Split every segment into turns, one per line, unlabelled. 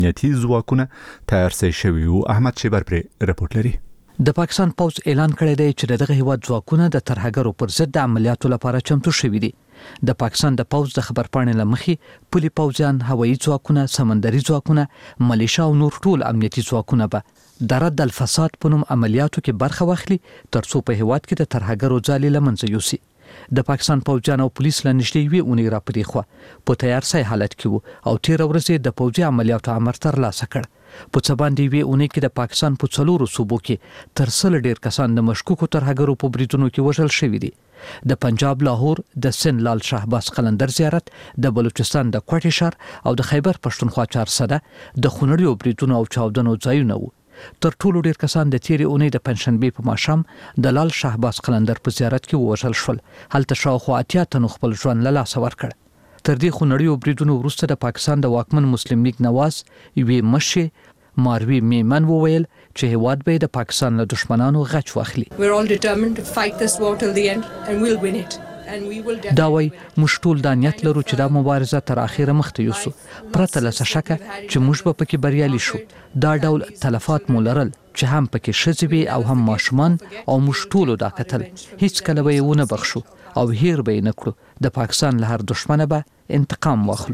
امنیتي ځواکونه تیار شوي وو. احمد شیبر پر رپورټ لري.
د پاکستان پوز اعلان کړی دی چې دغه هیواد ځواکونه د ترهګرو پر ضد د عملیاتو لپاره چمتو شوي دي. د پاکستان د پوز د خبرپاڼې لمخې پولي پوځیان، هوایي ځواکونه، سمندري ځواکونه، ملیشیا او نور ټول امنیتي ځواکونه به د رد الفساد په نوم عملیاتو کې برخه واخلي ترڅو په هیواد کې د ترهګرو ځالې له منځه یوسي. د پاکستان پوځیان او پولیس له نږدې یوې اونۍ راپدې خوا په تیار سای حالت کې وو او تیر ورځ د پوځي عملیاتو امر ترلاسه کړ. په څه باندې یوې اونۍ کې د پاکستان په 4 صوبو کې تر 100 ډیر کسان د مشکوکو ترهګرو په بریدونو کې وژل شوي دي. د پنجاب لاهور، د سند لال شهباز قلندر زیارت، د بلوچستان د کوټي ښار او د خیبر پښتونخوا چارسده د خونړیو بریدونو او چاودنو ځایونه وو. تر ټولو ډیر کسان د تیرې اونۍ د پنځشنبې په ماښام د لال شهباز قلندر په زیارت کې ووژل شول. هلته شاوخوا 80 تنو خپل ژوند له لاسه ورکړ. تر دې خونړیو بریدونو وروسته د پاکستان د واکمن مسلم لیگ نواز یوې مشر ماروی میمن وویل چې هیواد به د پاکستان له دشمنانو غچ واخلي.
We're all determined to fight this war till the end and we'll win it.
دا وای موږ ټول د نیت لرو چې دا مبارزه تر اخره مخته یوسو پرته له شکه چې موږ به پکې بریالي شو. دا ډول تلفات مو لرل چې هم پکې ښځې وي او هم ماشومان او موږ ټولو دا کتل. هیڅ کله به یې ونه بخښو او هیر به یې نه کړو. د پاکستان له هر دشمنه به انتقام واخلو.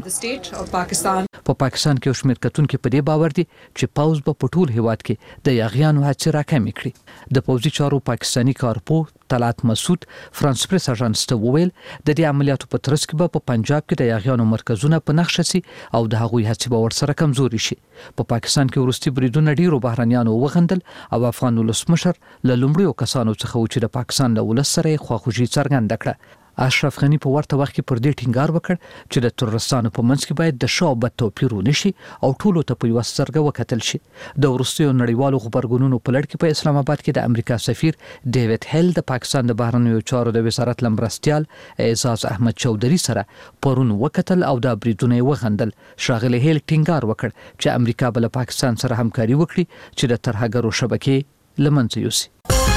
په پاکستان کې شمیر کتونکو په دې باور دي چې پوز به په ټول هیواد کې د یاغیانو هڅې راکمې کړي. د پوځي چارو پاکستاني کارپو طلعت مسعود فرانس پریس اژانس ته وویل د دې عملیاتو په ترڅ کې به په پنجاب کې د یاغیانو مرکزونه په نښه سي او د هغوی هڅې به ورسره کمزوري شي. په پاکستان کې وروستي بریدونه ډیرو بهرنیانو وغندل او افغان ولسمشر له لومړیو کسانو څخه و چې د پاکستان له ولس سره خواخوږي څرګنده کړه. اشرف غنی په ورته وخت کې پر دې ټینګار وکړ چې د ترورستانو په منځ کې باید د ښه او بد توپیر ونشي او ټولو ته په یوه سترګه وکتل شي. د وروستیو نړیوالو غبرګونونو په لړ کې په اسلام آباد کې د امریکا سفیر ډیوډ هیل د پاکستان د بهرنیو چارو د وزارت لمرستیال اعزاز احمد چودري سره پرون وکتل او د بریدونه وغندل. ښاغلی هیل ټینګار وکړ چې امریکا به له پاکستان سره همکاري وکړي چې د ترهګرو شبکې له منځه یوسي.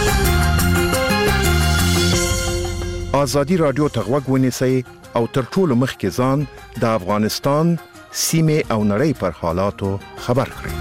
آزادی رادیو ته غوږ ونیسئ او تر ټولو مخکې ځان د افغانستان سیمې او نړۍ پر حالاتو خبر کړئ.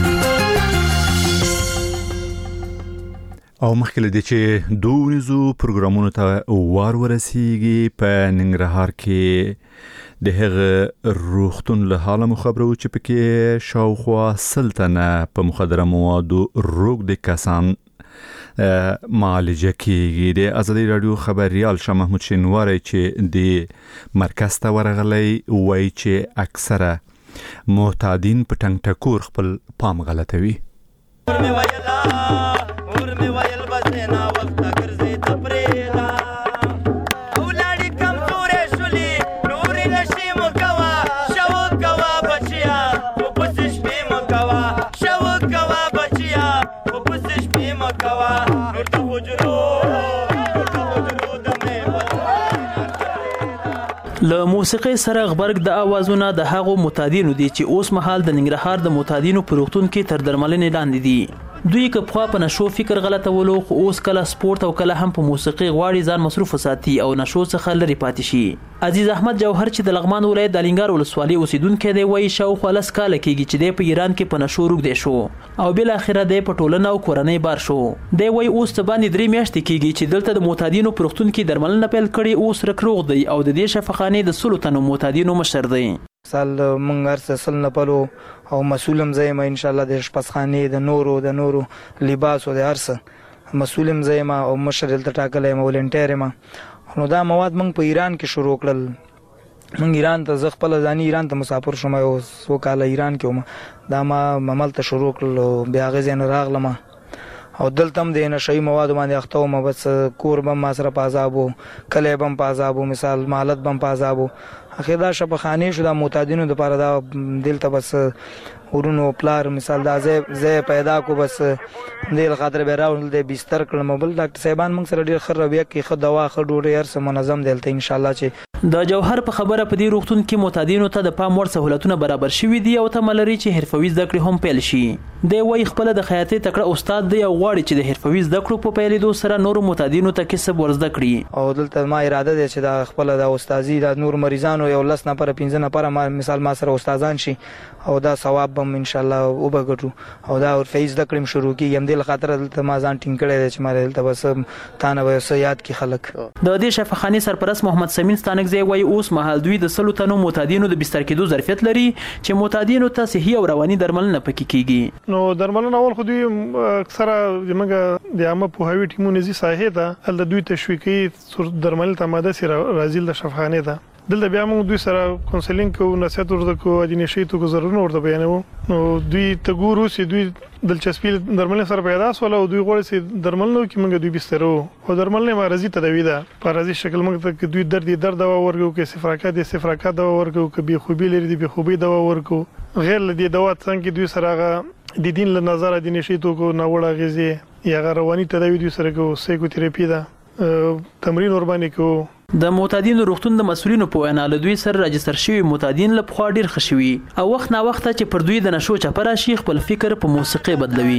او مخکې له دې چې دونیزو پروګرامونو ته وار ورسیږي په ننګرهار کې د هغه روغتون له حاله مو خبرو چې پکې شاوخوا 100 تنه په مخدره موادو روږدي کسان معالجه کیږي. د آزادی رادیو خبريال شاه محمود شینواری چې د مرکز ته ورغلی وایي چې اکثره معتادین په ټنګ ټکور خپل پام غلطوي.
له موسیقي سره غبرګ د اوازونه د هغو معتادینو دي چې اوس مهال د ننګرهار د معتادینو په روغتون کې تر درملنې لاندې دي. دوی که پخوا په نشو فکر غلطولو خو اوس کله سپورت او کله هم په موسیقي غواړي ځان مصروف وساتي او نشو څخه لرې پاتې شي. عزیز احمد جوهر چې د لغمان ولایت د الینګار ولسوالۍ اوسیدونکی دی وایي شاوخوا 10 کاله کېږي چې دی په ایران کې په نشو روږدی شو او بالاخره دی په ټولنه او کورنۍ بار شو. دی وایي اوس ته باندې 3 میاشتې کېږي چې دلته د معتادینو په روغتون کې درملنه پیل کړې. اوس رکروغ دی او د دې شفاخانې د 100 تنو معتادینو مشر دی.
سال مونږ هر څه نه پلو او مسؤلم زېما ان شاء الله د شپسخانې د نورو لباس او د هر څه مسؤلم زېما او مشر دلته ټاکلې مولنټیر ما. نو دا مواد مونږ په ایران کې شروع کړل. مونږ ایران ته ز خپل ځاني ایران ته مسافر شوم او سو کال ایران کې وم. دا ما عمل ته شروع کړل بیا غزين راغلم او دلته هم د نشئی مواد باندې اخته وم. بس کور بم ما سره پازابو کله بم پازابو مثال مالت بم پازابو اخر دا شپخانه شو د معتادینو د پاره دا دلته بس ورونو پلار مثال دا زه پیدا کو بس دل خاطر به راول د بستر کړم بل ډاکټر صاحبان موږ سره ډیر خر رویه کې خو دوا خو ډوډۍ هر څه منظم دلته ان شاء الله چې
د جوهر په خبره په دې روغتون کې معتادینو ته د پام وړ سہولتونه برابر شوي دي او تمه لري چې حرفوي زده کړې هم پیل شي. دی وايي خپله د خیاطۍ تکړه استاد دی او غواړي چې د حرفوي زده کړو په پیلېدو سره نورو معتادینو ته کسب ورزده کړي.
او دلته ما اراده ده چې د خپله د استازي د نور مریضانو یو 10 نفره 15 نفره مثال ما سره استادان شي او دا ثواب هم ان شاء الله وبګټو او دا حرفوي زده کړې شروع کیږي. هم دې خاطر دلته ما ځان ټینګ کړی دی چې ما دلته بس تانه به یاد کی خلک.
د دې شفاخانې سرپرست محمد سمین ستانکزی وايي اوس مهال دوی د 100 تنو معتادینو د بستر کېدو ظرفیت لري چې معتادینو ته صحي او رواني درملنه پکې کیږي.
نو درملنه اول خو دوی اکثره زموږ د عامه پوهاوي ټیمونه زی ساحې ته هل دوی تشویقي درمل ته ماده سره راځي د شفاخانې ته. دلته بیا موږ دوی سره کونسلینګ کوو، نصیحت ورته کوو، د نشیتو کو ضرورونه ورته بیانوو. نو دوی ته ګورو چې دوی دلچسپي درملنه سره پیدا سول او دوی غواړي چې درملنه کې موږ دوی بسترو او درملنه مرضی تداوی ده په مرضی شکل موږ ته دوی درد دوا ورکو، کې صفراکا دوا ورکو، کې بی خوبي لري د بی خوبي دوا ورکو. غیر لدی دوا څنګه دوی سره د دین له نظر د نشیتو کو نوړه غذې یا رواني تداوی دوی سره کو سایکوتراپي ده، تمرین ور باندې کو.
د معتادینو روغتون د مسؤلینو په وینا له دوی سره راجستر شوي معتادین له پخوا ډیر ښه شوي او وخت نا وخت چې پر دوی د نشو چپه راشي خپل فکر په موسیقي بدلوي.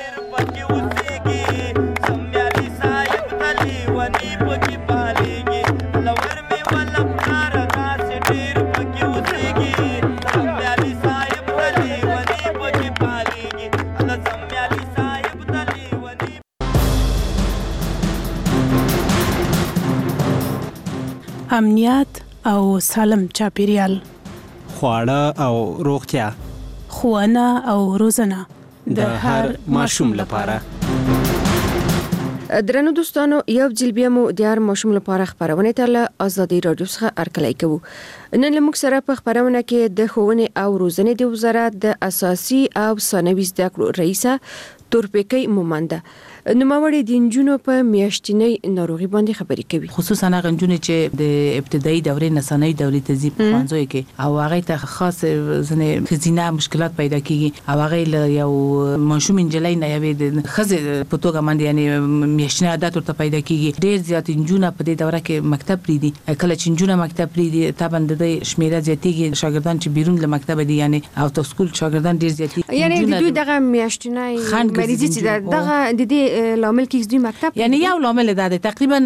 امنیت او سالم چاپیریال،
خواړه او روغتیا،
ښوونه او روزنه
د هر ماشوم لپاره.
درنو دوستانو، یو ځل بیا مو د هر ماشوم لپاره خبرونه ته له ازادي رادیو څخه ارکلای کوو. نن له موږ سره په خبرونه کې د ښوونې او روزنې د وزارت د اساسي او ثانوي زده کړو رئیسه تورپیکۍ مومنده نوموړی د نجونو په میاشتنۍ ناروغي باندې خبرې کوي،
خصوصا هغه نجونې چې د ابتدایي دورې نه ثانوي دورې ته ځي په ښوونځیو کې او هغه ته خاص ځنې ښځینه مشکلات پیدا کیږي او هغه له یو ماشوم انجلۍ نه یوې د ښځې په توګه باندې یعنی میاشتنۍ عادت ورته پیدا کیږي. ډېر زیات نجونه په دې دوره کې مکتب پریدي. کله چې نجونه مکتب پریدي طبعا د دې شمیره زیاتېږي، شاګردان چې بیرون له مکتب دي یعنی اوت اف سکول شاګردان ډېر زیاتېږي.
یعنی د دوی دغه میاشتنۍ مریضي چې دغه د دې لامل کې دوی مکتب
یعنی یو لامل ده تقریبا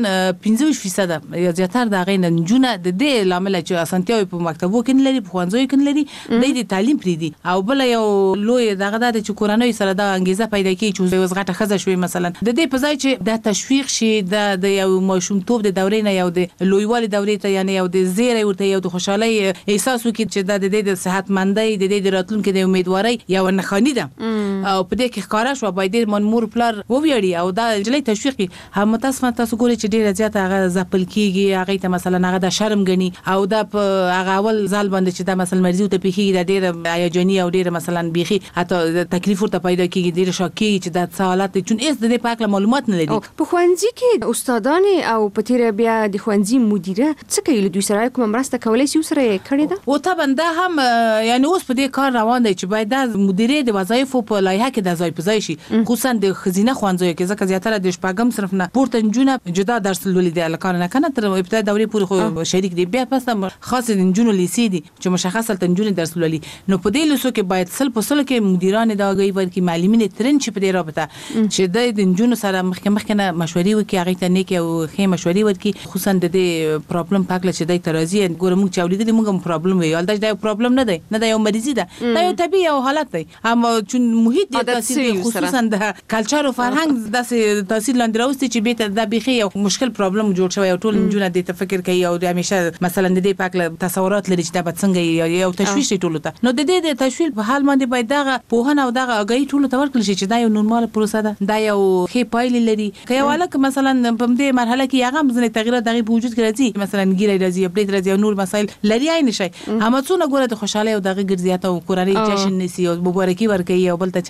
15% یا زیاتره د غین نجونه د دې لامل چې اسانتیاوي په مکتبو کې نه لري، په ښوونځیو کې نه لري، د تعلیم پریدي. او بل یو لوی دغه د چې کورنۍ سره د انګیزه پیدا کوي چې یو غټه خزه شوي مثلا د دې په ځای چې د تشویق شي د یو ماشومتوب د دورې نه یو د لویوالي دورې ته یعنی یو د زیری ورته یو د خوشحالي احساس وکړي چې د دې صحتمندۍ د دې راتلونکو د امیدواري یو نښانی ده او په دې کې ښکارا شو باید مور پلار وویړي او دا جلې تشویق هم تاسو ګوري چې ډیره زیات هغه زپل کیږي، هغه ته مثلا هغه د شرم غني او دا په هغه اول ځل باندې چې دا مثلا مرزي ته پیخي د ډیره هیجاني او ډیره مثلا بيخي حتی تکلیف ورته پیدا کیږي، ډیره شاکي چې د سوالات چون اس د پاک معلومات نه لري.
په ښوونځي کې استادان او په تیر بیا د ښوونځي مدیره څه کوي؟ دوی سره کوم مرسته کولای شي سره کړی ده او
طبعا دا هم یعنی اوس په دې کار روان دی چې باید د مدیره د وظایفو په لایحه کې د ځای په ځای شي، خصوصا د خزینه ښوونځیو کې ځکه زیاتره د شپږم صنف نه پورته نجونه جدا درس لولي دي الکان نه کنه تر ابتدائي دورې پورې خو شریک دي، بیا پس خاص نجونو لیسي دي چې مشخصه نجونې درس لولي. نو په دې لسو کې باید سل په سل کې مدیران د هغې ورکې معلمین ترن چې په دې رابطه چې د نجونو سره مخکې نه مشورې وکړي، هغه ته نیک او ښه مشورې ورکړي، خصوصا د دې پرابلم پاکله چې د ترازی ګوره موږ چې اولیدل موږ پرابلم ویل دا یو پرابلم نه دی، نه دا یو مریضي ده، دا یو طبيعي او حالت دی، اما چون محیط د تاثیر خصوصا د کلچر او فرهنګ د تاثیر لاندې راوستي چې به د بيخي یو مشکل پرابلم جوړ شوی او ټول نجونه د تفکر کوي او د همیشه مثلا د دې پاکله تصورات لري چې دا به څنګه یو تشویش ټول ته. نو د دې د تشویل په حال باندې باید دغه پوهنه او دغه اگاهي ټول ته ورکړل شي چې دا یو نورمال پروسه ده، دا یو ښه پایلې لري. که یو الک مثلا په دې مرحله کې هغه ځنې تغیرات دغه په وجود کې راځي، مثلا ګیري راځي، اپډیټ راځي او نور مسایل لري عین شي، اما څونه ګوره د خوشاله او دغه ګرځیات او کورنۍ جشن نسی او مبارکي ورکوي او بل ته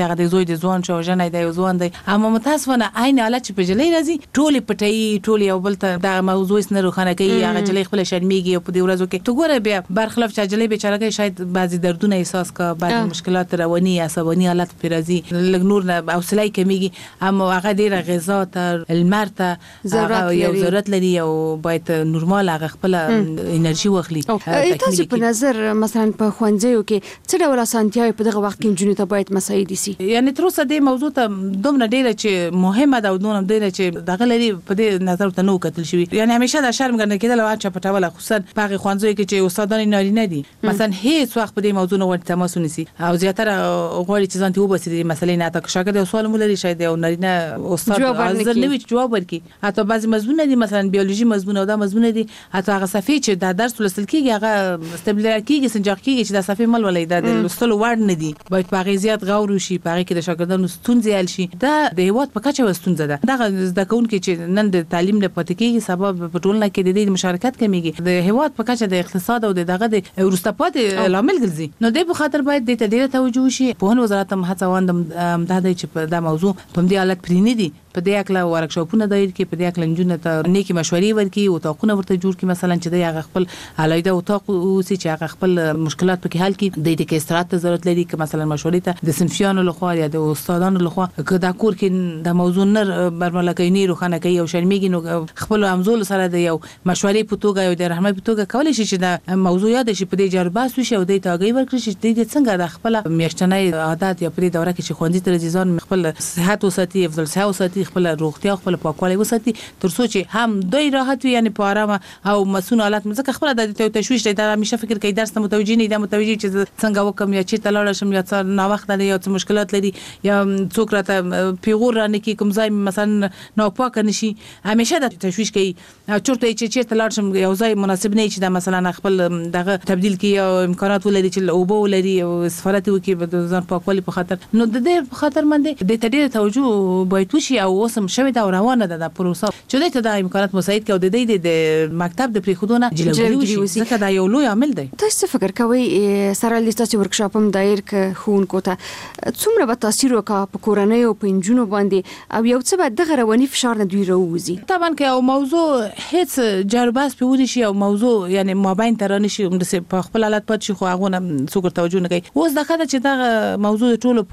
چې هغه د زوی د ځوان شو ژنې د ځوان دی اما متاسفانه عین حالت چې په جلې راځي ټولې پټي ټولې یو بل ته د موضوع نه روښانه کوي هغه جلې خپل شرمېږي په دې ورځو کې تو ګوره بیا برخلاف چې جلې بیچاره کې شاید بعضی دردونه احساس کا بعضی مشکلات رواني عصباني حالت پیرازي لږ نور نه حوصله کمیږي اما هغه ډیره غذا ته المر ته یو ضرورت لري او باید نورمال هغه خپل انرژي واخلي
تاسو په نظر مثلا په خوانځیو کې څه ډول اسانتیاوي په دغه وخت کې جنونو ته باید مساعد شي
یعنی تر اوسه د موضوع ته دومره ډیره چې مهمه ده او دومره ډیره چې دغه لري په دې نظر ته نو کتل شي یعنی همیشه د شرم ګڼل کېدل او چې پټاوله خصوصا په خوانځیو کې چې استادان نارینه دي مثلا هیڅ وخت په دې موضوع نه ورته تماس ونیسي او زیاتره غواړي چې ځان ته وبسي د مسلې نه تا شاګرد یو سوال مولري شاید یو نارینه استاد حاضر نه وي جواب ورکړي حتی بعضی مضمون دي مثلا بیولوژي مضمون او دا مضمون دي حتی هغه صفحه چې د درس ولسل کېږي هغه استبلار کېږي سنجاق کېږي چې د صفحه مل ولې د لوستلو وړ نه دي باید په غیزیات غور وشي په هغه کې د شاګردانو ستونزې حل شي دا د هیواد په کچه وستونزه ده دغه زده کوونکي چې نن د تعلیم نه پاتې کېږي سبب په ټولنه کې د دې مشارکت کمیږي د هیواد په کچه د اقتصاد او دغه د ورسته پاتې لامل ګرځي نو د په خاطر باید د تدریس توجه شي په وزارت هم هڅوند د دې چې په دا موضوع په دې حالت پرې نه دي په دې اکلا ورکشاپونه دایر کې په دې اکلا جنونه ته نیکی مشورې ورکي او تاقونه ورته جوړ کی مثلا چې د هغه خپل علایده او تاق او چې هغه خپل مشکلات پکې حل کی د دې کې استراحت ضرورت لري چې مثلا مشورې ته د صنفیانو لخوا یا د استادانو لخوا که دا کور کې د موضوع نه برمله کوي نه روخانه کوي او شرمېږي نو خپل امزول سره د یو مشورې په توګه او د رحمت په توګه کولای شي چې د موضوع یاد شي په دې جرباس وشي او د تاګي ورکړي چې د څنګه د خپل میاشتنۍ عادت یا په دې دوره کې چې خوندې تر ځان خپل صحت او ساتي افضل صحت او ساتي خپل روغتیا خپل پاکوالی وساتي تر څو چې هم دوی راحت وي یعنی په آرام او مسون حالت مزه خپل د تشویش دی دا همیشه فکر کوي درس ته متوجي نه دی متوجي چې څنګه وکم یا چې تلاړ شم یا څه نا وخت لري یا څه مشکلات لري یا څوک راته پیغور رانه کې کوم ځای مثلا نو پاک نشي همیشه د تشویش کوي چورته چې تلاړ شم یو ځای مناسب نه چې دا مثلا خپل دغه تبديل کې یا امکانات ولري چې او بو لري او سفارت وکي د ځان پاکوالی په خاطر نو د دې په خاطر باندې د تدریس توجه باید وشي او اوسم شوی دا روانه ده د پروسه چې د امکانات مساعد کې او د دې د مکتب د پریخودونه جلوګری وشي ځکه دا یو لوی عامل دی
تاسو فکر کوئ سره لیستاسي ورکشاپ هم دایر ک خون کوته څومره به تاثیر وکړي په کورنۍ او په انجونو باندې او یو څه به د رواني فشار نه دوی راوځي
طبعا که او موضوع هیڅ جرباس په ودی شي او موضوع یعنی مابین ترانه شي په خپل حالت پات شي خو هغه نه څوک توجه نه کوي اوس دغه چې دا موضوع ټولو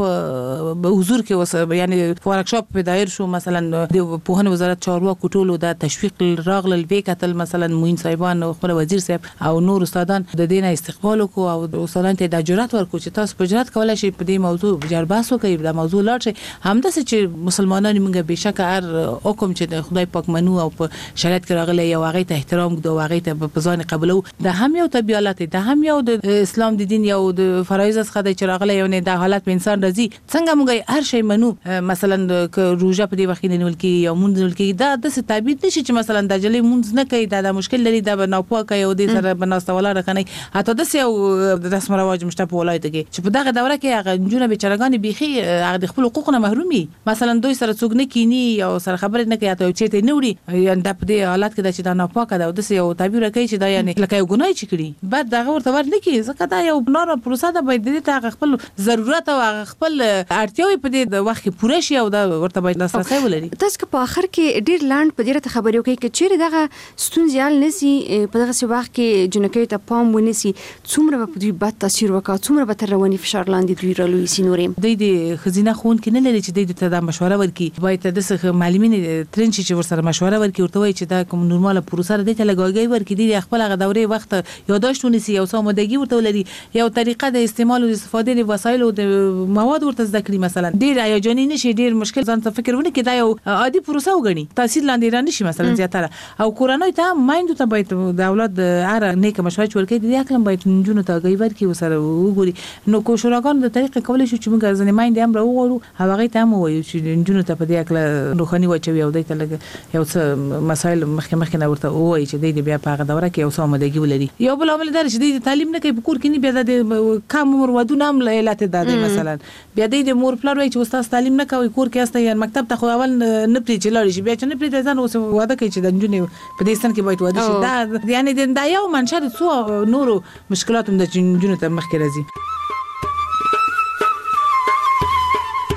په حضور کې وس یعنی ورکشاپ په دایر شو مثلا د پوهنې وزارت چارواکو ټولو د تشویق راغلل وکتل مثلا موین صاحبان او خپل وزیر صاحب او نور استادان د دینه استقبال کو او استادان ته د جرأت ورکو چې تاسو په جرأت کولای شي په دې موضوع جرباس وکړي د موضوع لاړ شي همداسې چې مسلمانان موږ به شک هر حکم چې د خدای پاک منو او په شریعت کې راغلي یو هغه ته احترام کوو هغه ته په ځان قبولو د هم یو طبيعت د هم یو د اسلام د دین یو د فرایض څخه د چراغله یو نه د حالت په انسان راځي څنګه موږ هر شی منو مثلا ک روزه په دې وخت نه ول کې یو مونږ ول کې دا د ثابت نشي چې مثلا د جلې مونږ نه کوي دا مشکل لري دا نه پوکه یو د سره بناسته ولا رکنه حتی د یو د رسم رواج مشته په ولایت کې چې په دغه دوره کې هغه جنونه بیچارهګان بيخي هغه د خپل حقوقونه محرومي مثلا دوی سره څوک نه کینی او سره خبرې نه کوي ته چیرته نه وړي یعنی د دې حالت کې چې دا نه پاکه دا د یو تعبیر کوي چې دا یعنی لکه یو ګناه چې کړي بعد دغه ورته ور نه کوي ځکه دا یو نور پروسه ده باید د ته خپل ضرورت او خپل اړتیاوې په دې وخت کې پوره شي او دا ورته باید لاسرسي ولري
تاسو په اخر کې ډیر لاند په دې ته خبرې کوي چې چیرې دغه ستونزې نسی په دغه وخت کې جنکې ته پام ونیسي څومره په دې بد تاثیر وکړي څومره به تر رواني فشار لاندې دوی رالوي سينورم
د خزینه خون کې نه لري چې د مشوره ورکي باید د څه معلمین ترنچ چې ورسره مشوره ورکي ورته وایي چې دا کوم نورماله پروسه ده ته لګوي ورکي د خپل غ دورې وخت یاداشت ونیسي او سمودګي ورته لري یو طریقه د استعمال او استفاده د وسایل او د مواد ورته ذکر مثلا ډیر هیجاني نشي ډیر مشکل ځان ته فکر ونه کې دا یو عادي پروسه وګڼي تاثیر لاندې را نشي مثلا زیاتره او کورنۍ ته مایندو ته باید د اولاد هر نیک مشوره ورکړي د اکلم باید جنونو ته غي ورکي وسره وګوري نو کو شوراګان د طریقې کولای شي چې موږ ځنې مایند هم راوړو هغه ته مو وایو چې جنونو ته په دې اکل روخاني وچوي او دای ته لګ یو څه مسایل مخکې نه ورته وایي چې د بیا په هغه دوره کې یو څه مدګي ولري یو بل عمل در چې د تعلیم نه کوي په کور کې نه بیا د کم عمر ودونه هم علت ده مثلا بیا د مور پلار وایي چې استاد تعلیم نه کوي کور کې استه یا مکتب ته خو اول نه پری چلاري شي بیا چې نه پری ځان اوس واده کوي چې د جنونو په دې سن کې باید واده شي دا یعنی د یو منشأ څو نورو مشکلات هم د جنونو ته مخکې راځي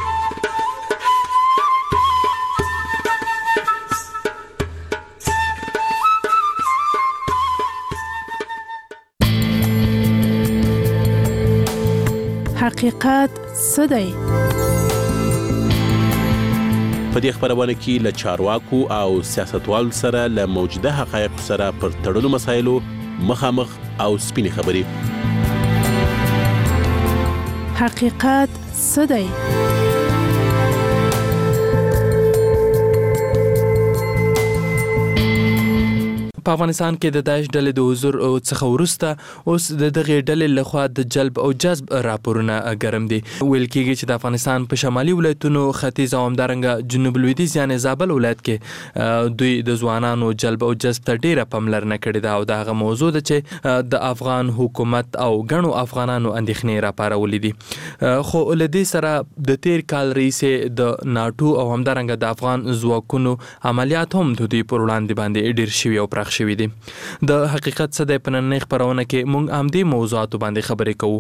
حقیقت څه دی؟
په دې خبرونه کې له چارواکو او سیاستوالو سره له موجوده حقایقو سره پر تړلو مسایلو مخامخ او سپینې خبرې.
حقیقت څه دی؟
په افغانستان کې د داعش ډلې د حضور څخه وروسته اوس د دغه ډلې لخوا د جلب او جذب راپورونه ګرم دي. ویل کېږي چې د افغانستان په شمالي ولایتونو ختیځ او همدارنګه جنوب لویدیځ یعنی زابل ولایت کې دوی د ځوانانو جلب او جذب ته ډیره پاملرنه کړې ده او دغه موضوع ده چې د افغان حکومت او ګڼو افغانانو اندېښنې راپارولې دي. خو لدې سره د تیر کال رئیس د ناتو او همدارنګه د افغان ځواکونو عملیات هم د دوی پر وړاندې باندې ډیر شوي او پراخ شوي دي. د حقیقت څه دی په نننۍ خپرونه کې موږ همدې موضوعاتو باندې خبرې کوو.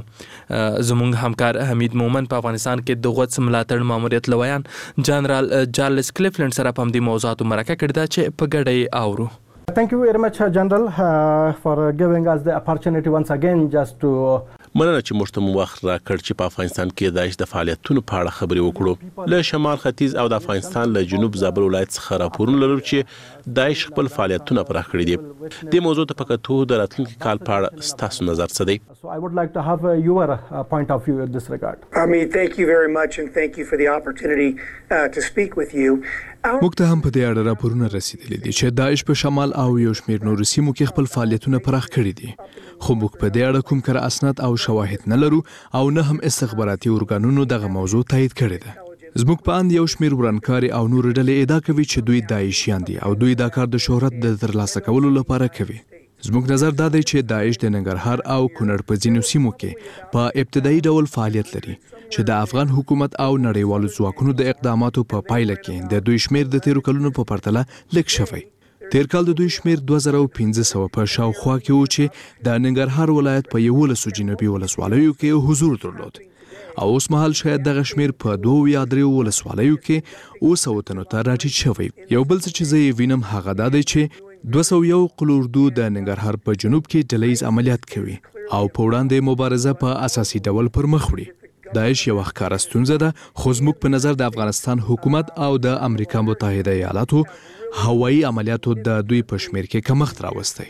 زموږ همکار حمید مومن په افغانستان کې د غوڅ ملاتړ ماموریت لویان جنرال چارلز کلیفلند سره په همدې موضوعاتو مرکه کړې ده چې په ګډه یې اورو.
Thank you very much, General, for giving us the opportunity once again just to
مننه چې موږ ته وخت راکړ چې په افغانستان کې د داعش د فعالیتونو په اړه خبرې وکړو. له شمال ختیځ او د افغانستان له جنوب زابل ولایت څخه راپورونه لرو چې داعش خپل فعالیتونه پراخ کړي دي. دې موضوع ته په کتو د راتلونکي کال په اړه ستاسو نظر څه دی؟
So I would like to have your point of view in this regard.
Thank you very much and thank you for the opportunity to speak with you.
موږ ته هم په دې اړه راپورونه رسیدلي دي چې داعش په شمال او یو شمېر نورو سیمو کې خپل فعالیتونه پراخ کړي دي. خو موږ په دې اړه کوم کره اسناد او شواهد نه لرو او نه هم استخباراتي ارګانونو دغه موضوع تایید کړې ده. زموږ په اند یو شمېر ورانکاري او نور ډلې ادعا کوي چې دوی داعشیان دي او دوی دا کار د شهرت د ترلاسه کولو لپاره کوي. زموږ نظر دا دی چې داعش د ننګرهار او کونړ په ځینو سیمو کې په ابتدایي ډول فعالیت لري چې د افغان حکومت او نړیوالو ځواکونو د اقداماتو په پایله کې د دوی شمېر د تیرو کلونو په پرتله لږ شوی. تیر کال د دوی شمېر 2500 په شاوخوا کې و چې د ننګرهار ولایت په 11 جنوبي ولسوالیو کې حضور درلود او اوس مهال شاید دغه شمېر په 2 یا 3 ولسوالیو کې 200 تنو ته راټیټ شوی. یو بل څه چې زه یې وینم هغه دا دی چې 201 قلوردو د ننګرهار په جنوب کې ډلهیز عملیات کوي او په وړاندې مبارزه په اساسي ډول پر مخ وړي. داعش یو ښکاره ستونزه ده خو زموږ په نظر د افغانستان حکومت او د امریکا متحده ایالاتو هوایي عملیاتو د دوی په شمېر کې کمښت راوستی.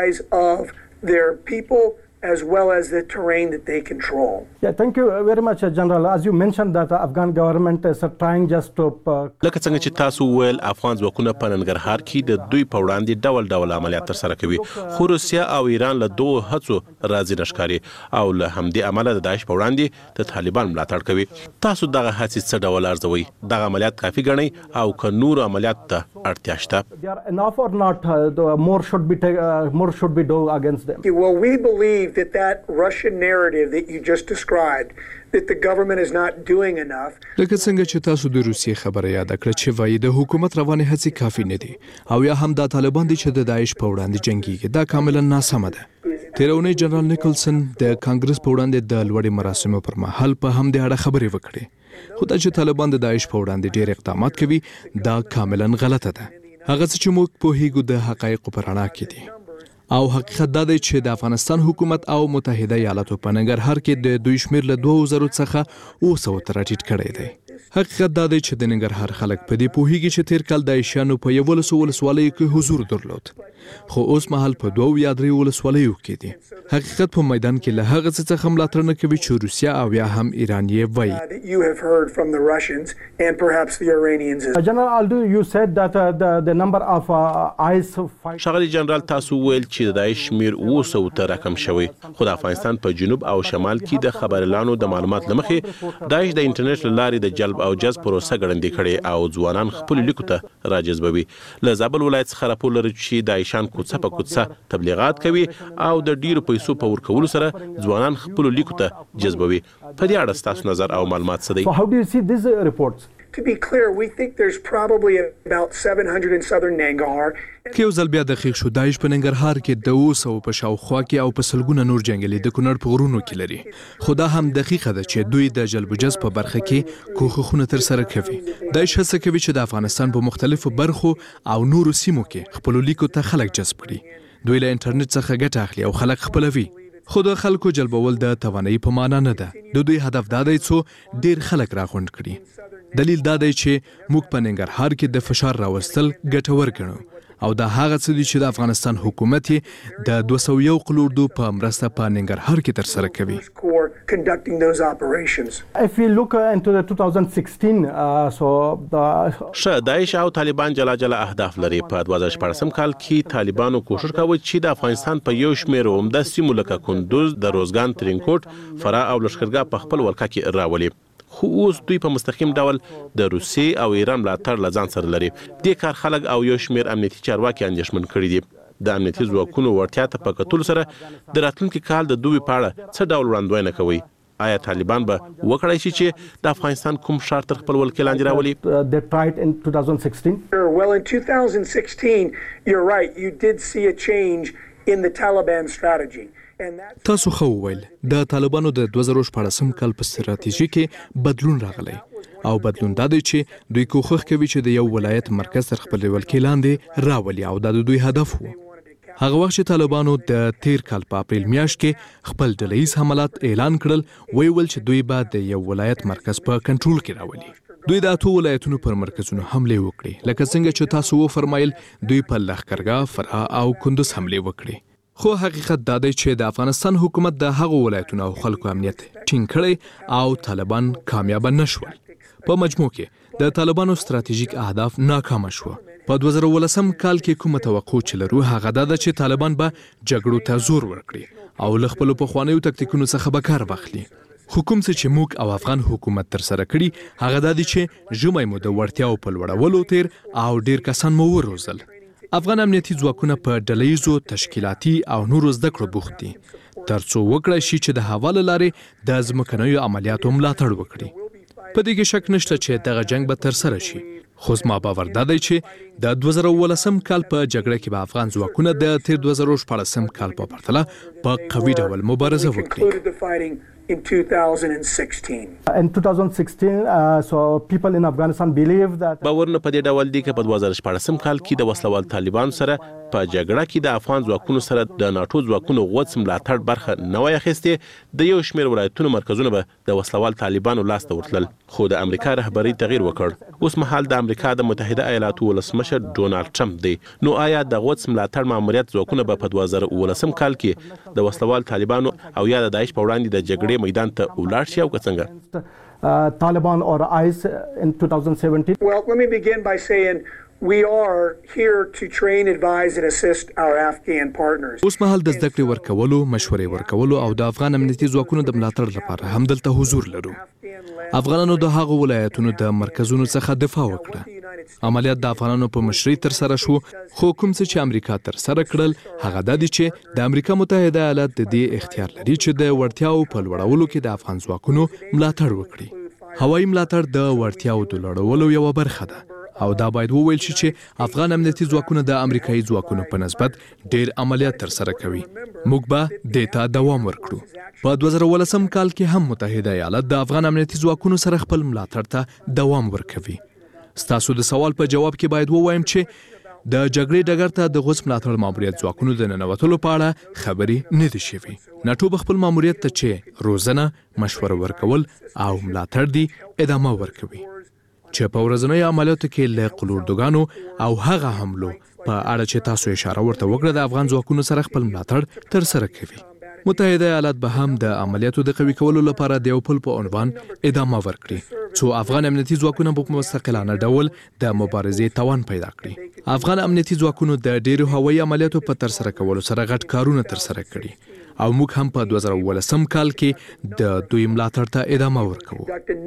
As well as the terrain that they control.
Yeah, thank you very much, General. As you mentioned that the Afghan government is trying just to
لکه څنګه چې تاسو ویل افغان ځواکونه په ننګرهار کې د دوی په وړاندې ډول عملیات ترسره کوي خو روسیا او ایران له دوه هڅو راضي نشکاري او له همدې عمله د داعش په وړاندې د طالبان ملاتړ کوي. تاسو دغه هڅې څه ډول ارزوي؟ دغه عملیات کافي ګڼئ او که نور عملیات ته اړتیا شته؟
Enough or not, more should be done against them.
Well, we believe that Russian narrative that you just described, that the government is not doing enough.
لکه څنګه چې تاسو د روسیې خبره یاد کړه چې وایي د حکومت روانې هڅې کافي نه دي او یا هم دا طالبان دي چې د داعش په وړاندې جنګيږي. دا کاملا ناسمه ده. تیرونی جنرال نیکلسن د کانګرس په وړاندې د لوړې مراسمو پر مهال په همدې اړه خبرې وکړې. خو دا چې طالبان د داعش په وړاندې ډېر اقدامات کوي دا کاملا غلطه ده. هغه څه چې موږ پوهیږو د حقایقو په رڼا کې دي. او حقیقت دا دی چې د افغانستان حکومت او متحده ایالاتو په ننګرهار کې د دوی شمېر له 2000 څخه 200 ته راټیټ کړی دی. حقیقت دا دی چې د ننګرهار خلک په دې پوهیږي چې تیر کال داعشیانو په 11 ولسوالیو کې حضور درلود خو اوس مهال په 2 یا 3 ولسوالیو کې دي. حقیقت په میدان کې له هغه څه څخه ملاتړ نه کوي چې روسیا او یا هم ایران یې وایي.
General Aldo, you said that the number of IS
شغلی جنرال تاسو ویل چې د داعش شمېر 200 ته راکم شوی خو د افغانستان په جنوب او شمال کې د خبرلانو د معلومات لمخې داعش د انټرنیټ لارې د جلب او جذب پروسه ګړندې کړي او ځوانان خپل لیکو ته راجذبوي. له زابل ولایت څخه راپور لري چې داعشان کوڅه په کوڅه تبلیغات کوي او د ډیرو پیسو په ورکولو سره ځوانان خپل لیکو ته جذبوي. په دې اړه تاسو نظر او معلومات څه دي؟
So how do you see these reports?
To be clear, we think there's probably about 700 in southern Nangarhar.
کې یو ځل بیا دقیق شو داعش په ننګرهار کې د 200 په شاوخوا کې او په سلګونه نور جنگلي د کونړ په غرونو کې لري. خو دا هم دقیقه ده چې دوی د جلب جذب په برخه کې کوښښونه تر سره کوي. داعش هڅه کوي چې د افغانستان په مختلفو برخو او نورو سیمو کې خپل لیکو ته خلک جذب کړي. دوی له انټرنیټ څخه ګټه اخلي او خلک خپلوي. خو د خلکو جلبول د توانایي په معنا نه ده. د دوی هدف دا دی څو ډیر خلک راغونډ کړي. دلیل دا دی چې موږ په ننګرهار کې د فشار راوستل ګټور ګڼو او دا هغه څه دي چې د افغانستان حکومت د 201 قلوردو په مرسته په ننګرهار کې تر سره کوي.
If we look into the 2016
داعش او طالبان جلا اهداف لري. په 2014 کال کې طالبانو کوشش کاوه چې د افغانستان په یو شمېر عمده سیمو لکه کندوز، د روزګان، ترینکوټ، فراه او لشکرګاه په خپل ولکه کې راولي. خو اوس دوی په مستقیم ډول د روسیې او ایران ملاتړ له ځان سره لري. دې کار خلک او یو شمېر امنیتي چارواکي اندېښمن کړي دي. د امنیتي ځواکونو وړتیا ته په کتلو سره د راتلونکي کال د دوی په اړه څه ډول وړاندوینه کوي؟ آیا طالبان به وکړای شي چې د افغانستان کوم ښار تر خپل ولکې لاندې راولي؟
They tried in 2016.
Well, in 2016, you're right, you did see a change in the Taliban strategy.
تاسو خو وویل د طالبانو د 2014 کال په ستراتیژي کې بدلون راغلی او بدلون دا دی چې دوی کوښښ کوي چې د یو ولایت مرکز تر خپل ولکې لاندې راولي او دا د دوی هدف وو. هغه وخت چې طالبانو د تیر کال په اپریل میاشت کې خپل ډلهییز حملات اعلان کړل، ویل چې دوی به د یو ولایت مرکز په کنټرول کې راولي. دوی د 8 ولایتونو پر مرکزونو حمله وکړي، لکه څنګه چې تاسو وفرمایل دوی په لښکرګاه، فراه او کندوز حمله وکړي. خو حقیقت دا دی چې د افغانستان حکومت د هغو ولایتونو او خلکو امنیت ټینګ کړی او طالبان کامیاب نشول. په مجموع کې د طالبانو ستراتیژیک اهداف ناکام شو. په 2018 کال کې کومه توقع چې لرو هغه دا ده چې طالبان به جګړو ته زور ورکړي او له خپلو پخوانیو تکتیکونو څخه به کار واخلي. حکومت چې موږ او افغان حکومت تر سره کړي هغه دا دی چې ژمی مو د وړتیاو په لوړولو تیر او ډیر کسان مو وروزل. افغان امنیتي ځواکونه په ډلهییزو تشکیلاتي او نورو زده کړو بوخت دي ترڅو وکړای شي چې د هوا له لارې د ځمکنیو عملیاتو ملاتړ وکړي. په دې کې شک نشته چې دغه جنگ به تر سره شي. خو زما باور دا دی چې د 2018 کال په جګړه کې به افغان ځواکونه د تیر 2014 کال په پرتله په قوي ډول مبارزه وکړي.
In 2016.
In 2016, so people in Afghanistan believe that
باورونه په دې ډول دي چې په 2014 کال کې د وسلوال طالبان سره په جګړه کې د افغان ځواکونو سره د ناتو ځواکونو غوڅ ملاتړ برخه نه وای اخیستې، د یو شمېر ولایتونو مرکزونه به د وسلوال طالبانو لاس ته ورتلل. خو د امریکا رهبری تغییر وکړ. اوس مهال د امریکا د متحده ایالاتو ولسمشر ډونالد ټرمپ دی. نو آیا د غوڅ ملاتړ ماموریت ځواکونه به په 2019 کال کې د وسلوال طالبانو او یا د داعش په وړاندې د جګړې میدان ته ولاړ شي او که څنګه؟
Taliban or ICE in 2017?
Well, let me begin by saying we are here to train, advise and assist our Afghan partners.
اوس مهال د زده کړې ورکولو، مشورې ورکولو او د افغان امنیتي ځواکونو د ملاتړ لپاره هم دلته حضور لرو. افغانانو د هغو ولایتونو د مرکزونو څخه دفاع وکړه. عملیات د افغانانو په مشرۍ تر سره شو، خو کوم څه چې امریکا تر سره کړل هغه دا دي چې د امریکا متحده ایالات د دې اختیار لري چې د وړتیاو په لوړولو کې د افغان ځواکونو ملاتړ وکړي. هوایي ملاتړ د وړتیاو د لوړولو یوه برخه ده او دا باید وویل شي چې افغان امنیتي ځواکونه د امریکایي ځواکونو په نسبت ډیر عملیات تر سره کوي. موږ به دې ته دوام ورکړو. په 2018 کال کې هم متحده ایالات د افغان امنیتي ځواکونو سره خپل ملاتړ ته دوام ورکوي. ستاسو د سوال په جواب کې باید ووایم چې د جګړې ډګر ته د غوڅ ملاتړ ماموریت ځواکونو د ننوتلو په اړه خبرې نه دي شوي. ناټو به خپل ماموریت ته چې روزنه، مشوره ورکول او ملاتړ دي ادامه ورکوي چې په ورځنیو عملیاتو کې له قلوردوګانو او هغه حملو په اړه چې تاسو اشاره ورته وکړه د افغان ځواکونو سره خپل ملاتړ تر سره کوي. متحده ایالات به هم د عملیاتو د قوي کولو لپاره د یو پل په عنوان ادامه ورکړي څو افغان امنیتي ځواکونه په مستقلانه ډول د مبارزې توان پیدا کړي. افغان امنیتي ځواکونو د ډیرو هوایي عملیاتو په تر سره کولو سره غټ کارونه تر سره کړي او موږ هم په 2018 کال کې د دوی ملاتړ ته ادامه ورکوو.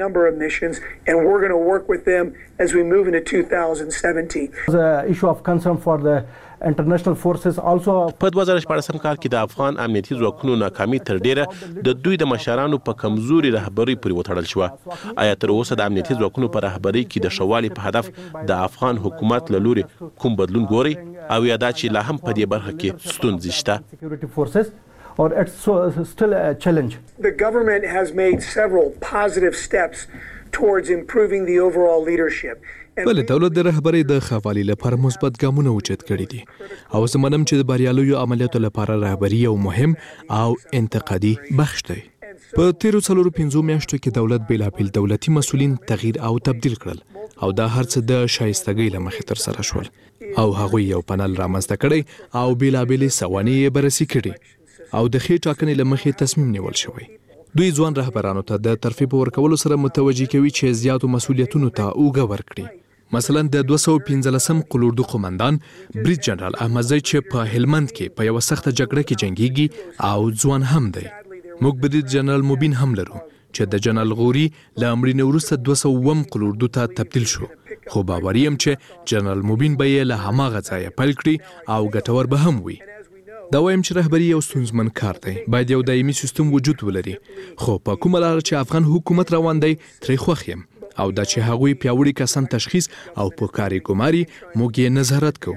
The issue of concern for the international forces also
په 2014 کال کې د افغان امنیتي ځواکونو ناکامي تر ډیره د دوی د مشرانو په کمزوري رهبري پورې وتړل شو. آیا تر اوسه د امنیتي ځواکونو په رهبري کې د شوالي په هدف د افغان حکومت له لوري کوم بدلون ګوري او یا دا چې لا هم په دې برخه کې ستونزې
شته؟ Or it's still a challenge.
The government has made several positive steps towards improving the overall leadership.
بل دولت د رهبرۍ د خوالي لپاره مثبت ګامونه اوچت کړي دي او زه منم چې د بریالیو عملیاتو لپاره رهبري یو مهم او انتقادي بخش دی. په تیرو 4-5 میاشتو کې دولت بېلابېل دولتي مسؤلین تغییر او تبدیل کړل او دا هرڅه د شایستګۍ له مخې ترسره شول او هغوی یو پنل رامنځته کړی او بېلابېلې سوانې یې بررسي کړي او د ښې ټاکنې له مخې تصمیم نیول شوی. دوی ځوان رهبرانو ته د ترفیع په ورکولو سره متوجه کوي چې زیاتو مسؤلیتونو ته اوږه ورکړي. مثلا د 215 قلوردو قومندان بریج جنرال احمدزی چې په هلمند کې په یو سخته جګړه کې جنگيږي او ځوان هم دی. موږ بریج جنرال مبین هم لرو چې د جنرال غوري له امرینې وروسته 200 قلوردو ته تبدیل شو خو باور یم چې جنرال مبین به یې له هماغه ځایه پیل کړي او ګټور به هم وي. دا وایم چې رهبري یو ستونزمن کار دی، باید یو دایمي سیستم وجود ولري، خو په کومه لار چې افغان حکومت روان دی ترې خوښ یم او دا چې هغوی پیاوړي کسان تشخیص او په کاري ګماري موږ یې نظارت کوو.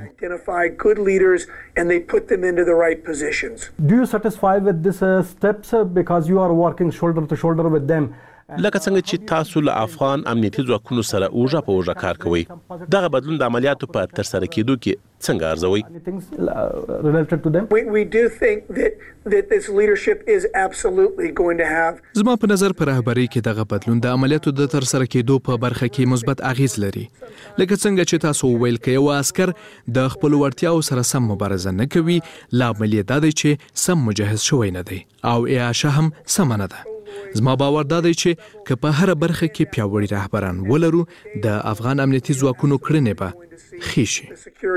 Do you satisfy with this steps because you are working shoulder to shoulder with them?
لکه څنګه چې تاسو له افغان امنیتي ځواکونو سره اوږه په اوږه کار کوئ، دغه بدلون د عملیاتو په ترسره کېدو کې څنګه ارزوئ؟ زما په نظر په رهبرۍ کې دغه بدلون د عملیاتو د ترسره کېدو په برخه کې مثبت اغیز لري. لکه څنګه چې تاسو وویل که یو عسکر د خپلو وړتیاو سره سم مبارزه نه کوي، لامل یې دا دی چې سم مجهز شوی نه دی او اعاشه هم سمه نه ده. زما باور دا دی چې که په هره برخه کې پیاوړي رهبران ولرو د افغان امنیتي ځواکونو کړنې به ښې شي.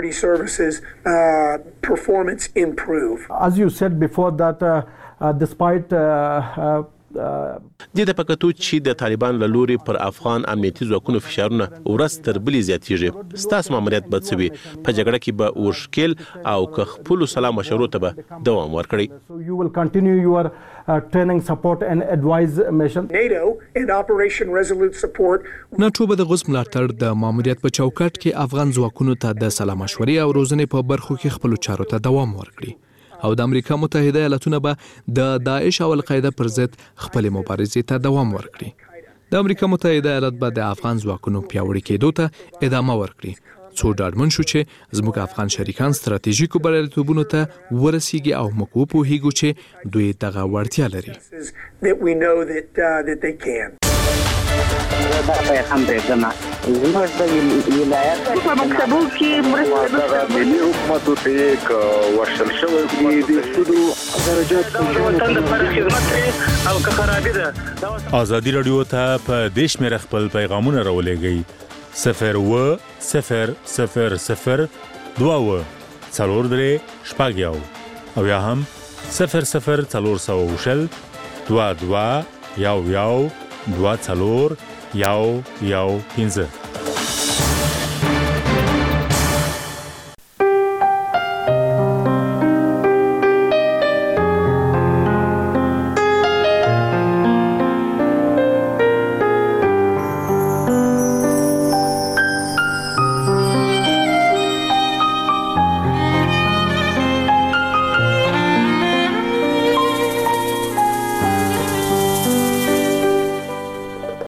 As you said before that despite
دې ته پکتو چې د طالبان له لوري پر افغان امنیتي ځواکونو فشارونه ورځ تر بلې زیاتېږي، ستاسو ماموریت به څه وي؟ په جګړه کې به ورشکیل او که خپلو سلا مشورو ته به دوام ورکړئ؟
You will continue your training support and advice mission.
NATO and Operation Resolute support.
ناټو به د غوث ملاتړ د ماموریت په چوکاټ کې افغان ځواکونو ته د سلا مشورې او روزنې په برخو کې خپلو چارو ته دوام ورکړي او د امریکا متحده ایالاتونه به د داعش او القاعده پر ضد خپل مبارزې ته دوام ورکړي. د امریکا متحده ایالات به د افغان ځواکونو پیاوړي کېدو ته ادامه ورکړي څو ډاډمن شو چې زموږ افغان شریکان ستراتیژیکو بریالیتوبونو ته ورسیږي او موږ وپوهیږو چې دوی دغه وړتیا لري.
هم برېږدمه زموږ د ولایت په مکتبو کې مرسته ملي حکومت ته یې ورشل شوی دي د سودو درجات په خدمت او که خرابې ده.
ازادي رادیو ته په دې شمېره خپل پیغامونه راولېږئ 02000 2 څلور درې شپږ یو او یا هم 00400 22 یو 2 څلور یو 15.